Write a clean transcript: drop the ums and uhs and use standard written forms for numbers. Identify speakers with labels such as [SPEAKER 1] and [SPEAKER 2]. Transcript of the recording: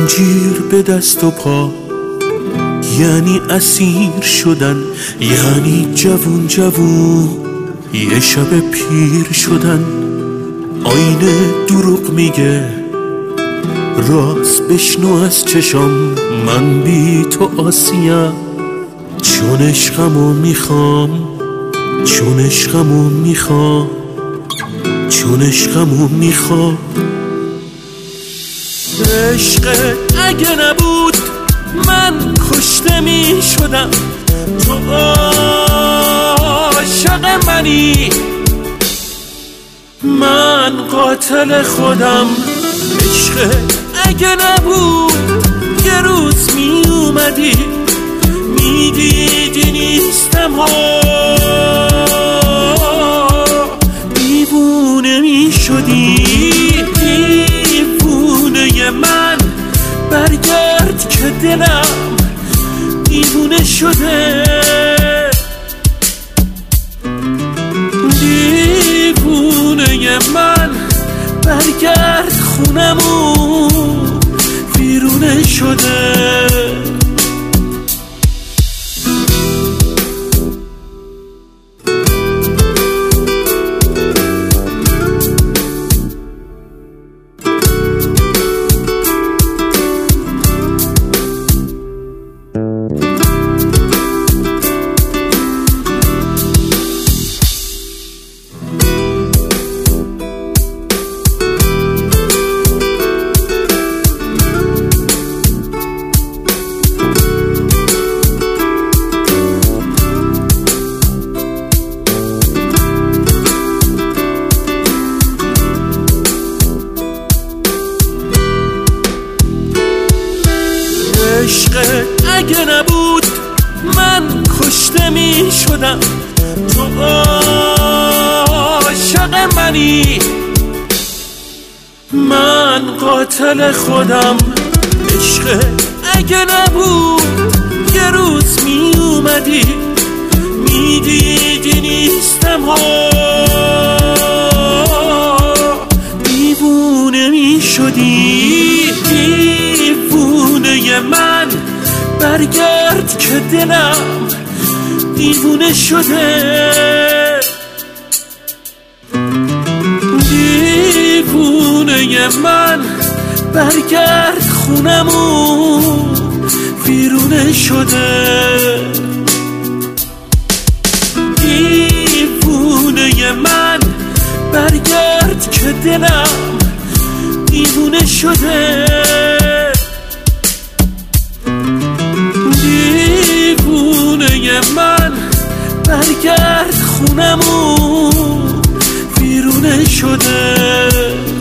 [SPEAKER 1] زنجیر به دست و پا، یعنی اسیر شدن، یعنی جوون جوون یه شب پیر شدن. آینه دروغ میگه، راست بشنو از چشام، من بی تو آسیم، چون عشقمو میخوام، چون عشقمو میخوام، چون عشقمو میخوام. عشق اگه نبود من کشته میشدم، تو عاشق منی، من قاتل خودم. عشق اگه نبود یه روز می اومدی میدیدی نیستم ها، دیوونه می شدی، دیوونه من برگرد که دلم دیوونه شده، دیوونه من برگرد خونمون ویرونه شده. عشق اگه نبود من کشته می شدم، تو عاشق منی، من قاتل خودم. عشق اگه نبود یه روز می اومدی میدیدی نیستم ها، دیوونه می شدی، دیوونه من برگرد که دلم دیوونه شده، دیوونه من برگرد خونمون ویرونه شده، دیوونه من برگرد که دلم دیوونه شده، دیوونه من برگرد خونمون ویرونه شده.